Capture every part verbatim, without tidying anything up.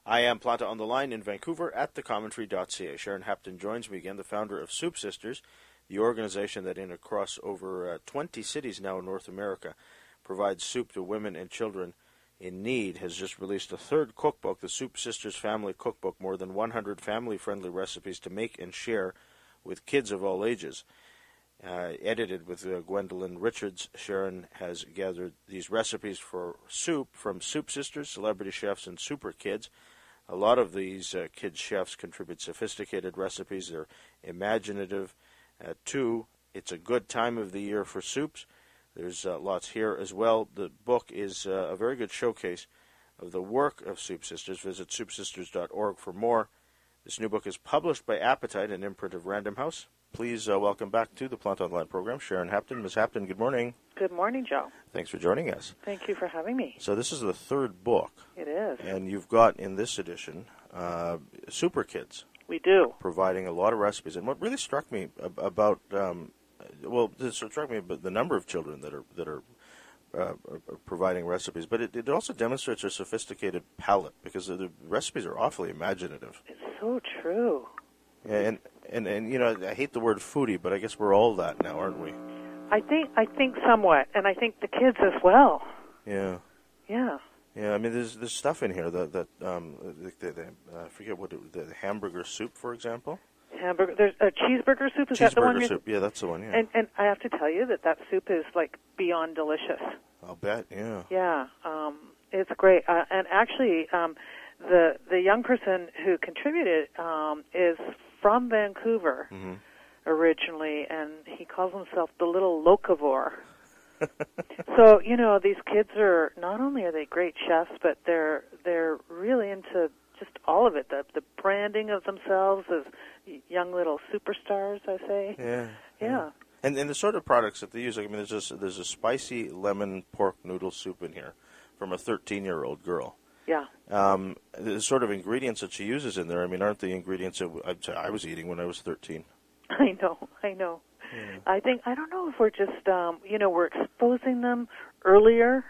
I am Planta on the line in Vancouver at the commentary dot c a. Sharon Hapton joins me again, the founder of Soup Sisters, the organization that in across over uh, twenty cities now in North America provides soup to women and children in need, has just released a third cookbook, the Soup Sisters Family Cookbook, more than one hundred family-friendly recipes to make and share with kids of all ages. Uh, edited with uh, Gwendolyn Richards, Sharon has gathered these recipes for soup from Soup Sisters, celebrity chefs, and super kids. A lot of these uh, kids chefs contribute sophisticated recipes. They're imaginative. Uh, two, it's a good time of the year for soups. There's uh, lots here as well. The book is uh, a very good showcase of the work of Soup Sisters. Visit soup sisters dot org for more. This new book is published by Appetite, an imprint of Random House. Please uh, welcome back to the Planta Online program, Sharon Hapton. Miz Hapton, good morning. Good morning, Joe. Thanks for joining us. Thank you for having me. So this is the third book. It is. And you've got, in this edition, uh, Super Kids. We do. Providing a lot of recipes. And what really struck me ab- about, um, well, it struck me about the number of children that are that are uh, providing recipes, but it, it also demonstrates a sophisticated palate, because the, the recipes are awfully imaginative. It's so true. Yeah, and, and, and, you know, I hate the word foodie, but I guess we're all that now, aren't we? I think I think somewhat, and I think the kids as well. Yeah. Yeah. Yeah, I mean, there's there's stuff in here that, that um, the, the, the, uh, I forget what, it, the hamburger soup, for example. Hamburger, there's a cheeseburger soup, is that the one? Cheeseburger soup, yeah, that's the one, yeah. And, and I have to tell you that that soup is, like, beyond delicious. I'll bet, yeah. Yeah, um, it's great. Uh, and actually, um, the the young person who contributed um, is from Vancouver mm-hmm. originally, and he calls himself the Little Locavore. So, you know, these kids are, not only are they great chefs, but they're they're really into just all of it, the the branding of themselves as young little superstars, I say. Yeah. Yeah. yeah. And and the sort of products that they use, like, I mean, there's a, there's a spicy lemon pork noodle soup in here from a thirteen-year-old girl. Yeah. Um, the sort of ingredients that she uses in there, I mean, aren't the ingredients that I was eating when I was thirteen? I know, I know. Yeah. I think, I don't know if we're just, um, you know, we're exposing them earlier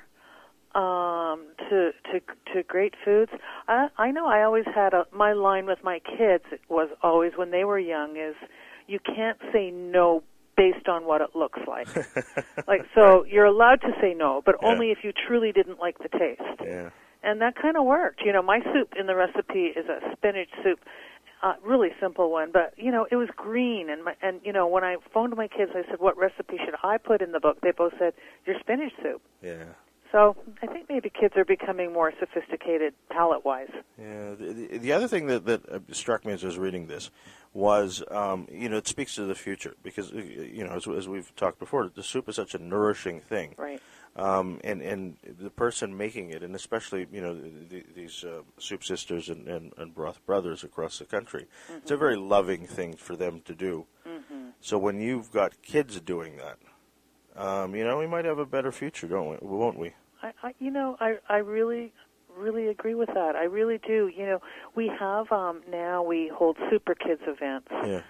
um, to to to great foods. I, I know I always had a, my line with my kids was always when they were young is, you can't say no based on what it looks like. Like, so you're allowed to say no, but yeah. only if you truly didn't like the taste. Yeah. And that kind of worked. You know, my soup in the recipe is a spinach soup, uh, really simple one, but, you know, it was green. And, my, and you know, when I phoned my kids, I said, what recipe should I put in the book? They both said, your spinach soup. Yeah. So I think maybe kids are becoming more sophisticated palate-wise. Yeah. The, the, the other thing that, that struck me as I was reading this was, um, you know, it speaks to the future because, you know, as, as we've talked before, the soup is such a nourishing thing. Right. Um, and, and the person making it, and especially, you know, the, these uh, Soup Sisters and, and, and Broth Brothers across the country, mm-hmm. it's a very loving thing for them to do. Mm-hmm. So when you've got kids doing that, um, you know, we might have a better future, don't we? Won't we? I, I, you know, I, I really, really agree with that. I really do. You know, we have um, now we hold Super Kids events. Yeah.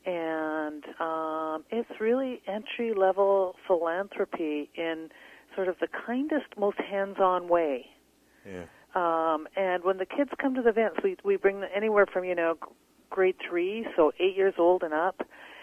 And um, it's really entry-level philanthropy in sort of the kindest, most hands-on way. Yeah. Um, and when the kids come to the events, we we bring them anywhere from, you know, grade three, so eight years old and up,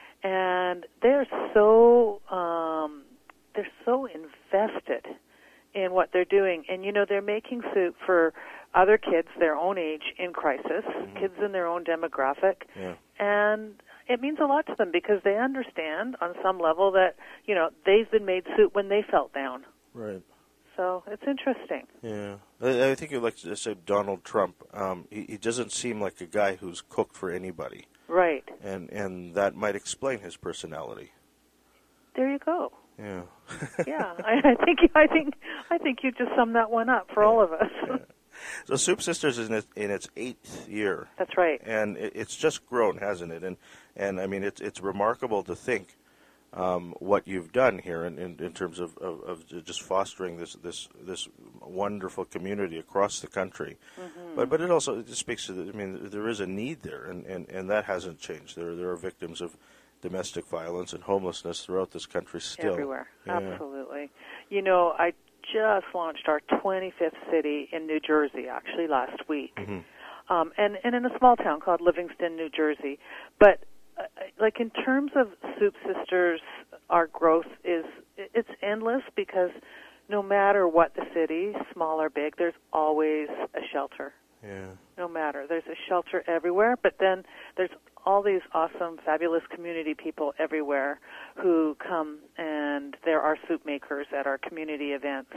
and they're so um, they're so invested in what they're doing. And, you know, they're making soup for other kids their own age in crisis, mm-hmm. kids in their own demographic. Yeah. And it means a lot to them because they understand on some level that, you know, they've been made soup when they felt down. Right. So it's interesting. Yeah. I, I think you'd like to say Donald Trump. Um, he, he doesn't seem like a guy who's cooked for anybody. Right. And and that might explain his personality. There you go. Yeah. Yeah. I, I think I think I think you just summed that one up for yeah. all of us. Yeah. So Soup Sisters is in its, in its eighth year. That's right. And it, it's just grown, hasn't it? And and I mean, it's it's remarkable to think um, what you've done here in, in, in terms of, of, of just fostering this this this wonderful community across the country. Mm-hmm. But but it also it speaks to the, I mean, there is a need there, and, and, and that hasn't changed. There there are victims of domestic violence and homelessness throughout this country still. Everywhere, yeah. Absolutely. You know, I just launched our twenty-fifth city in New Jersey, actually, last week. Mm-hmm. um, and, and in a small town called Livingston, New Jersey. But uh, like in terms of Soup Sisters, our growth is it's endless because no matter what the city, small or big, there's always a shelter. Yeah. No matter. There's a shelter everywhere, but then there's all these awesome, fabulous community people everywhere who come, and there are soup makers at our community events.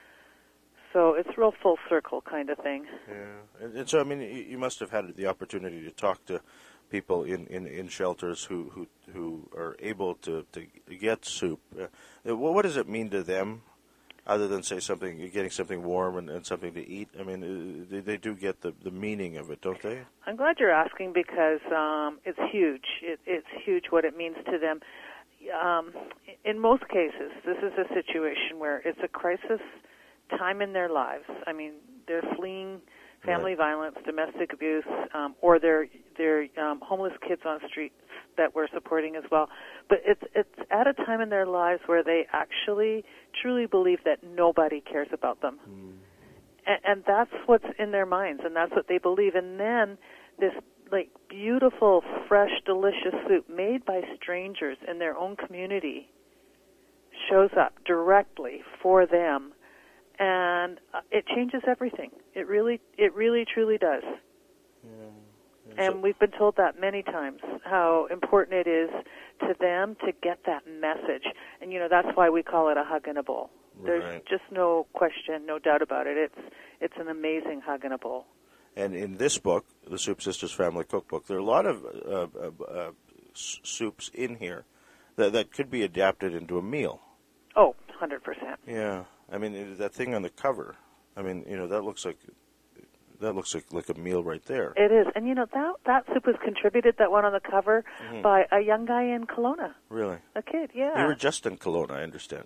So it's real full circle kind of thing. Yeah. And, and so, I mean, you, you must have had the opportunity to talk to people in, in, in shelters who, who who are able to, to get soup. Uh, what does it mean to them, other than, say, something, getting something warm and, and something to eat? I mean, uh, they, they do get the, the meaning of it, don't they? I'm glad you're asking because um, it's huge. It, it's huge what it means to them. Um, in most cases, this is a situation where it's a crisis time in their lives. I mean, they're fleeing family right. violence, domestic abuse, um, or they're they're um, homeless kids on streets that we're supporting as well. But it's it's at a time in their lives where they actually truly believe that nobody cares about them, mm. and, and that's what's in their minds, and that's what they believe. And then this like beautiful, fresh, delicious soup made by strangers in their own community shows up directly for them. And uh, it changes everything. It really, it really, truly does. Yeah. Yeah. And so, we've been told that many times, how important it is to them to get that message. And, you know, that's why we call it a hug in a bowl. Right. There's just no question, no doubt about it. It's it's an amazing hug in a bowl. And in this book, the Soup Sisters Family Cookbook, there are a lot of uh, uh, uh, soups in here that, that could be adapted into a meal. Oh, one hundred percent. Yeah. I mean, that thing on the cover, I mean, you know, that looks like that looks like, like a meal right there. It is. And, you know, that that soup was contributed, that one on the cover, mm-hmm. by a young guy in Kelowna. Really? A kid, yeah. You were just in Kelowna, I understand.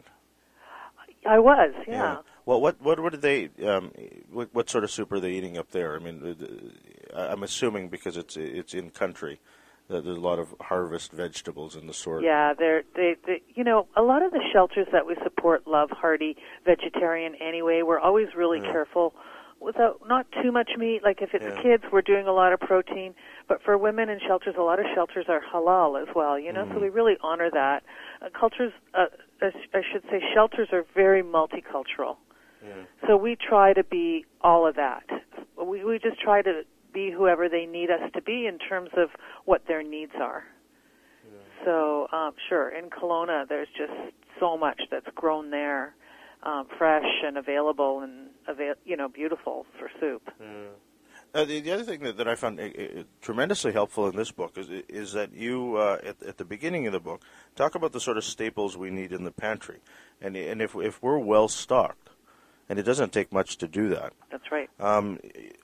I was, yeah. yeah. Well, what what what did they? Um, what, what sort of soup are they eating up there? I mean, I'm assuming because it's it's in country that there's a lot of harvest vegetables in the sort. Yeah, they're they, they you know, a lot of the shelters that we support love hearty vegetarian anyway. We're always really yeah. careful without not too much meat. Like if it's yeah. kids, we're doing a lot of protein. But for women in shelters, a lot of shelters are halal as well. You know, mm. so we really honor that. Uh, cultures, uh, I should say, shelters are very multicultural. Yeah. So we try to be all of that. We we just try to be whoever they need us to be in terms of what their needs are. Yeah. So, um, sure, in Kelowna, there's just so much that's grown there, um, fresh and available and, avail- you know, beautiful for soup. Yeah. Uh, the, the other thing that, that I found uh, uh, tremendously helpful in this book is is that you, uh, at, at the beginning of the book, talk about the sort of staples we need in the pantry. And, and if, if we're well-stocked, and it doesn't take much to do that. That's right. Um,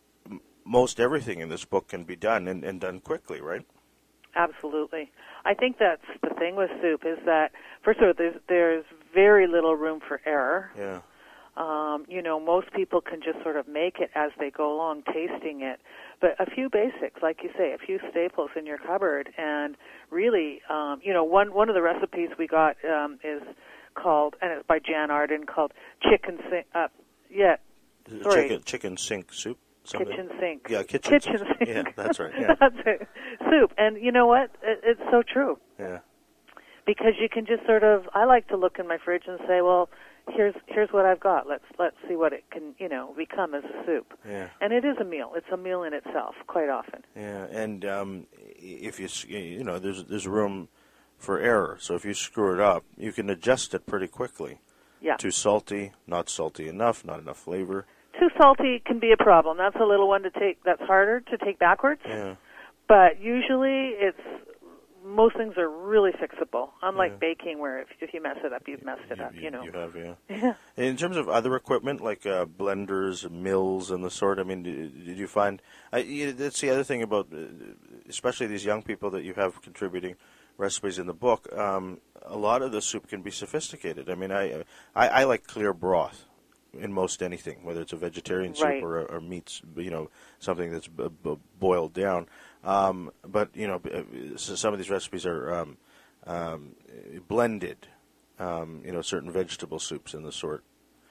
most everything in this book can be done and, and done quickly, right? Absolutely. I think that's the thing with soup is that, first of all, there's, there's very little room for error. Yeah. Um, you know, most people can just sort of make it as they go along, tasting it. But a few basics, like you say, a few staples in your cupboard. And really, um, you know, one, one of the recipes we got um, is called, and it's by Jan Arden, called chicken sink, uh, yeah, sorry. Chicken, chicken sink soup. Somebody? Kitchen sink. Yeah, kitchen, kitchen sink. sink. Yeah, that's right. Yeah. That's it. Soup. And you know what? It, it's so true. Yeah. Because you can just sort of, I like to look in my fridge and say, well, here's here's what I've got. Let's let's see what it can, you know, become as a soup. Yeah. And it is a meal. It's a meal in itself, quite often. Yeah. And um, if you you know, there's there's room for error. So if you screw it up, you can adjust it pretty quickly. Yeah. Too salty, not salty enough, not enough flavor. Too salty can be a problem. That's a little one to take. That's harder to take backwards. Yeah. But usually, it's most things are really fixable. Unlike yeah. baking, where if, if you mess it up, you've messed it you, up. You, you know. You have, yeah. Yeah. In terms of other equipment like uh, blenders, mills, and the sort, I mean, did, did you find? I, you, that's the other thing about, uh, especially these young people that you have contributing recipes in the book. Um, a lot of the soup can be sophisticated. I mean, I I, I like clear broth in most anything, whether it's a vegetarian soup right. or, or meats, you know, something that's b- b- boiled down. Um, but, you know, so some of these recipes are um, um, blended, um, you know, certain vegetable soups and the sort.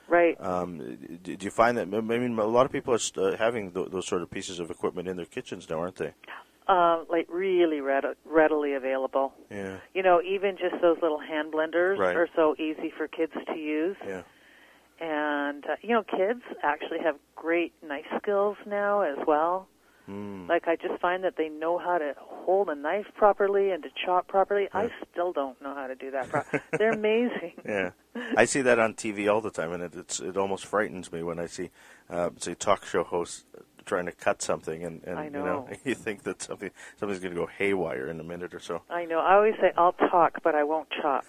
Right. Um, do, do you find that? I mean, a lot of people are uh, having th- those sort of pieces of equipment in their kitchens now, aren't they? Uh, like really read- readily available. Yeah. You know, even just those little hand blenders Right. are so easy for kids to use. Yeah. And, uh, you know, kids actually have great knife skills now as well. Mm. Like, I just find that they know how to hold a knife properly and to chop properly. Yeah. I still don't know how to do that properly. They're amazing. Yeah. I see that on T V all the time, and it, it's, it almost frightens me when I see, uh, say, talk show hosts trying to cut something, and, and I know. you know, you think that something something's going to go haywire in a minute or so. I know. I always say, I'll talk, but I won't chop.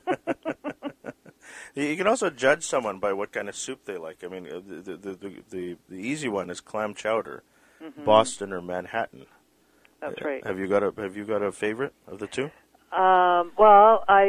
You can also judge someone by what kind of soup they like. I mean, the the the, the, the easy one is clam chowder, mm-hmm. Boston or Manhattan. That's right. Have you got a Have you got a favorite of the two? Um, well, I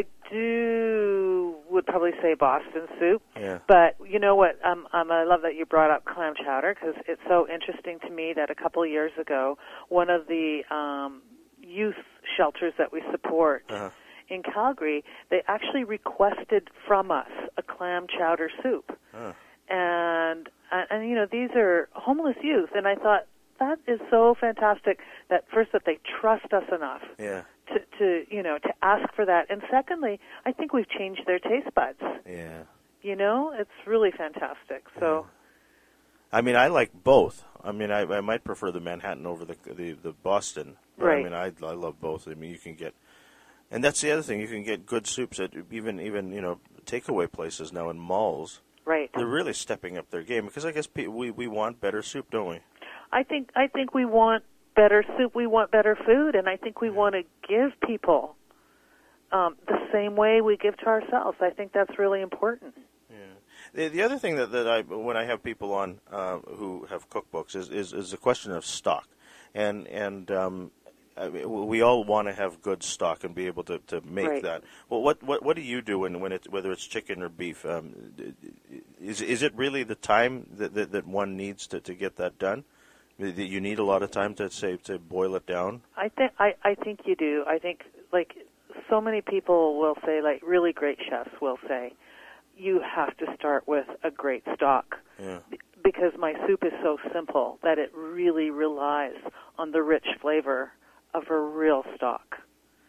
do would probably say Boston soup. Yeah. But you know what? Um, um, I love that you brought up clam chowder because it's so interesting to me that a couple of years ago, one of the um, youth shelters that we support uh-huh. in Calgary, they actually requested from us a clam chowder soup. Uh. And, and, and, you know, these are homeless youth. And I thought, that is so fantastic that first that they trust us enough. Yeah. To, to you know to ask for that, and secondly, I think we've changed their taste buds. Yeah, you know, it's really fantastic. So, yeah. I mean, I like both. I mean, I, I might prefer the Manhattan over the the, the Boston. But right. I mean, I I love both. I mean, you can get, and that's the other thing. You can get good soups at even even you know takeaway places now in malls. Right. They're really stepping up their game because I guess pe- we we want better soup, don't we? I think I think we want better soup, we want better food, and I think we want to give people um, the same way we give to ourselves. I think that's really important. Yeah. The, the other thing that, that I, when I have people on uh, who have cookbooks is, is, is the question of stock. And, and um, I mean, we all want to have good stock and be able to, to make right. that. Well, what, what what do you do when, when it, whether it's chicken or beef? Um, is is it really the time that, that, that one needs to, to get that done? That you need a lot of time to say to boil it down? I think I, I think you do. I think like so many people will say, like really great chefs will say, you have to start with a great stock. Yeah. Because my soup is so simple that it really relies on the rich flavor of a real stock.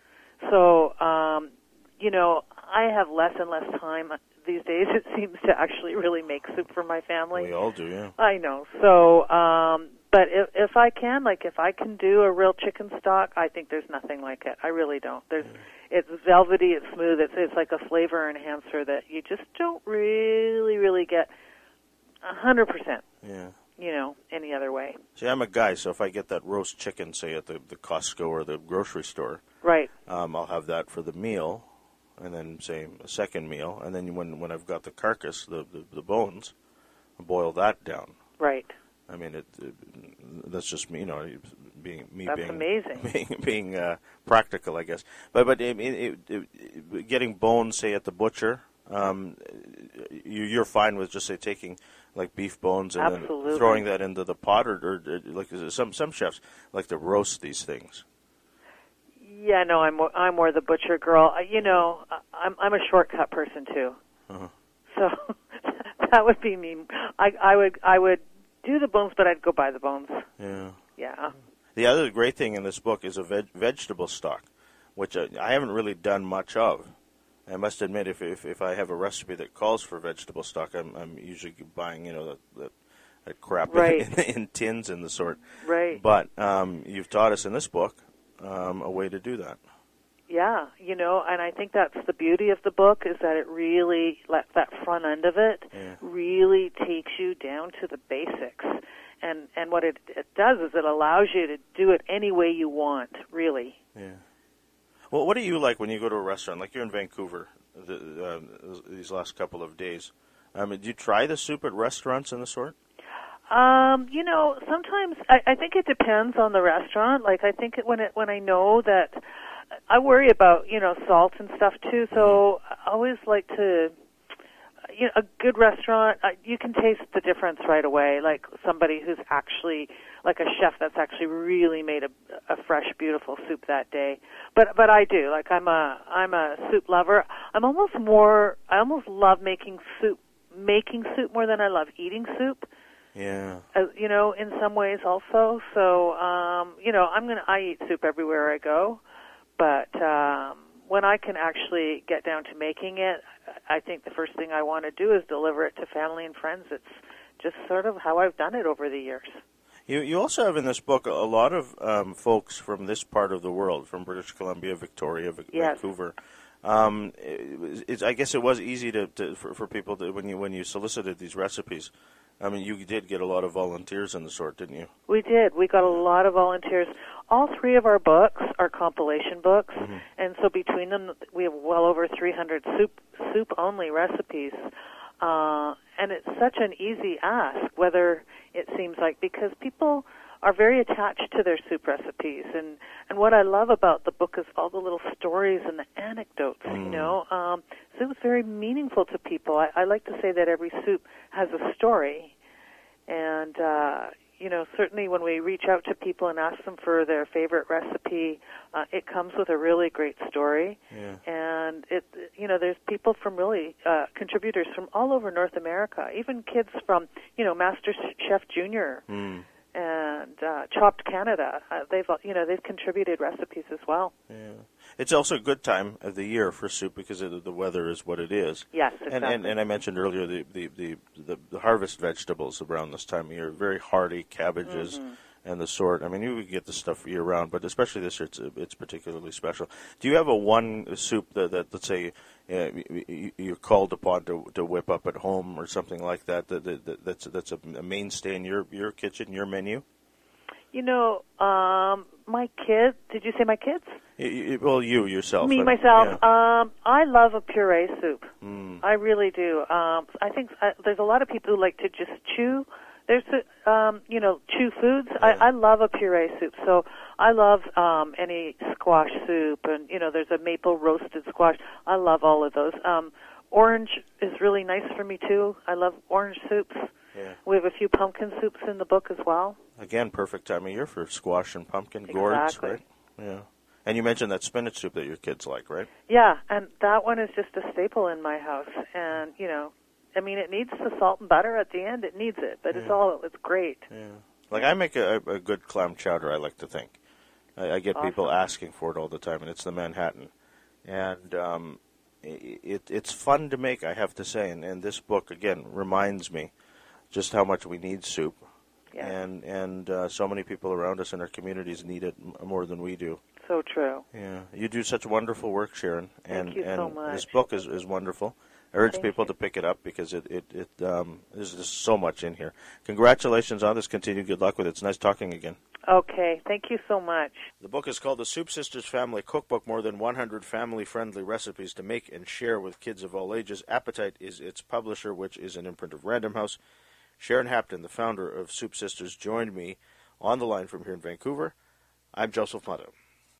So, um, you know, I have less and less time these days, it seems, to actually really make soup for my family. We all do, yeah. I know. So, um, but if, if I can, like if I can do a real chicken stock, I think there's nothing like it. I really don't. There's, yeah. It's velvety, it's smooth, it's, it's like a flavor enhancer that you just don't really, really get a hundred percent. Yeah. You know, any other way. See, I'm a guy, so if I get that roast chicken, say at the, the Costco or the grocery store, right? Um, I'll have that for the meal, and then say a second meal, and then when when I've got the carcass, the the, the bones, I boil that down. Right. I mean, it, it, that's just me, you know, being me that's being amazing. being, being uh, practical, I guess. But but it, it, it, it, getting bones, say at the butcher, um, you, you're fine with just say taking like beef bones and Absolutely. then throwing that into the pot, or, or, or like some some chefs like to roast these things. Yeah, no, I'm more, I'm more the butcher girl. You know, I'm I'm a shortcut person too. Uh-huh. So that would be me. I I would I would do the bones, but I'd go buy the bones. Yeah. Yeah. The other great thing in this book is a veg- vegetable stock, which I, I haven't really done much of. I must admit, if, if if I have a recipe that calls for vegetable stock, I'm I'm usually buying you know that that, that crap right. in, in tins and the sort. Right. But um, you've taught us in this book um, a way to do that. Yeah, you know, and I think that's the beauty of the book is that it really, let that front end of it, yeah. really takes you down to the basics. And and what it, it does is it allows you to do it any way you want, really. Yeah. Well, what do you like when you go to a restaurant? Like you're in Vancouver the, uh, these last couple of days. Um, do you try the soup at restaurants and the sort? Um, you know, sometimes I, I think it depends on the restaurant. Like I think it, when it when I know that I worry about you know salt and stuff too, so I always like to. You know, a good restaurant, uh, you can taste the difference right away. Like somebody who's actually, like a chef that's actually really made a, a fresh, beautiful soup that day. But but I do. Like I'm a I'm a soup lover. I'm almost more. I almost love making soup making soup more than I love eating soup. Yeah. Uh, you know, in some ways also. So, um, you know, I'm gonna I eat soup everywhere I go, but um, when I can actually get down to making it, I think the first thing I want to do is deliver it to family and friends. It's just sort of how I've done it over the years. You you also have in this book a lot of um, folks from this part of the world, from British Columbia, Victoria, Vic- yes. Vancouver. Um, it, it's, I guess it was easy to, to for, for people to, when you when you solicited these recipes. I mean, you did get a lot of volunteers in the sort, didn't you? We did. We got a lot of volunteers. All three of our books are compilation books, mm-hmm. and so between them, we have well over three hundred soup soup only recipes. Uh, and it's such an easy ask, whether it seems like, because people are very attached to their soup recipes. And, and what I love about the book is all the little stories and the anecdotes, mm. you know. Um, so it was very meaningful to people. I, I like to say that every soup has a story. And, uh, you know, certainly when we reach out to people and ask them for their favorite recipe, uh, it comes with a really great story. Yeah. And, it, you know, there's people from really, uh, contributors from all over North America, even kids from, you know, Master Chef Junior Mm. and uh, Chopped Canada. Uh, they've, you know, they've contributed recipes as well. Yeah. It's also a good time of the year for soup because it, the weather is what it is. Yes, exactly. And, and, and I mentioned earlier the, the, the, the, the harvest vegetables around this time of year, very hardy cabbages mm-hmm. and the sort. I mean, you can get this stuff year-round, but especially this year, it's, it's particularly special. Do you have a one soup that, that let's say, uh, you're called upon to to whip up at home or something like that, that, that that's that's a mainstay in your, your kitchen, your menu? You know, um, my kids, did you say my kids? You, you, well, you, yourself. Me, I, myself. Yeah. Um, I love a puree soup. Mm. I really do. Um, I think uh, there's a lot of people who like to just chew. There's, a, um, you know, chew foods. Yeah. I, I love a puree soup. So I love um, any squash soup, and, you know, there's a maple roasted squash. I love all of those. Um, orange is really nice for me, too. I love orange soups. Yeah. We have a few pumpkin soups in the book as well. Again, perfect time of year for squash and pumpkin exactly. gourds, right? Yeah. And you mentioned that spinach soup that your kids like, right? Yeah, and that one is just a staple in my house. And, you know, I mean, it needs the salt and butter at the end. It needs it, but yeah. it's all, it's great. Yeah. Like I make a, a good clam chowder, I like to think. I, I get awesome. people asking for it all the time, and it's the Manhattan. And um, it, it's fun to make, I have to say. And, and this book, again, reminds me just how much we need soup. Yeah. And and uh, so many people around us in our communities need it m- more than we do. So true. Yeah. You do such wonderful work, Sharon. And, Thank you and so much. This book is, is wonderful. I urge Thank people you. to pick it up because it, it, it um, there's just so much in here. Congratulations on this. Continued good luck with it. It's nice talking again. Okay. Thank you so much. The book is called The Soup Sisters Family Cookbook, more than one hundred family-friendly recipes to make and share with kids of all ages. Appetite is its publisher, which is an imprint of Random House. Sharon Hapton, the founder of Soup Sisters, joined me on the line from here in Vancouver. I'm Joseph Motto.